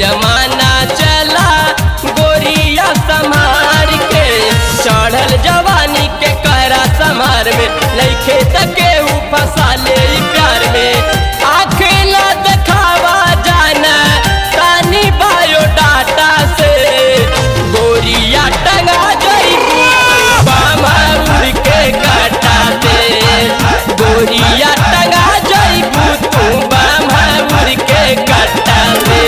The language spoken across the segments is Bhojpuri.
जमाना चला गोरिया संभार के चढ़ल जवानी के कहरा समार में लइखे तके फंसा ले प्यार में आँख न दिखावा जाना तानी बायोडाटा से गोरिया टंगा जइबू बामा उड़ के काटा से गोरिया टंगा जइबू तू बामा उड़ के काटा से।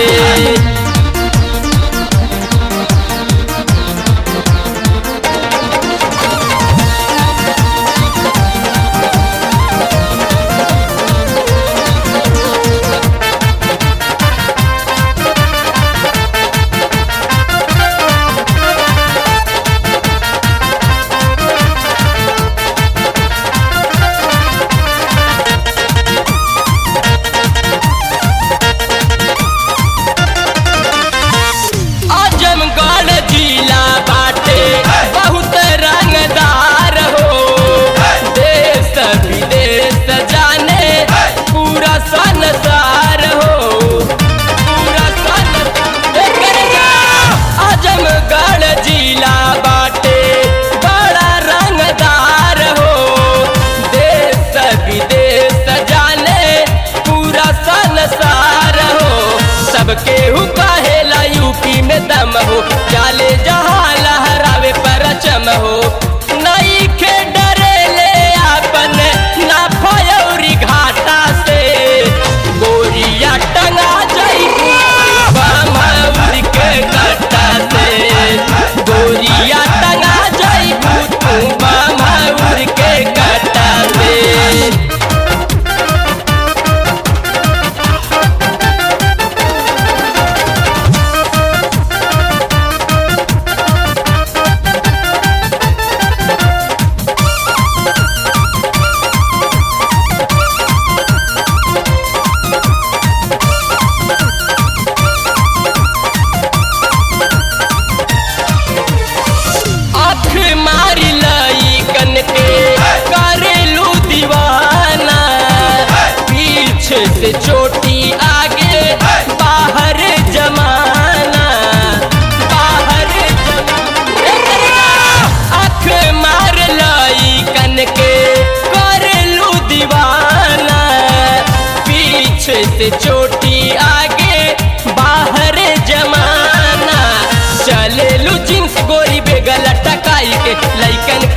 आजमगढ़ जिला बाटे बहुत रंगदार हो देश विदेश जाने पूरा संसार हो पूरा आजमगढ़ जिला बाटे बड़ा रंगदार हो देश विदेश जाने पूरा संसार हो सबके कहेला यूपी में दम हो जाले जहाँ लहरावे परचम हो नई के डरे ले आपन ना फयौरी घाटा से गोरिया टंगा जइबू बामा उड़ के काटा से गोरिया टंगा जइबू तू बामा उड़ के काटा से। आँख मारी लइकन के करेलू दीवाना पीछे से चोटी आगे बाहर जमाना बाहर आँख मार लइकन के करेलू दीवाना पीछे से चोटी आगे बाहर जमाना चलेलू जींस गोरी बेगल टकाई के लइकन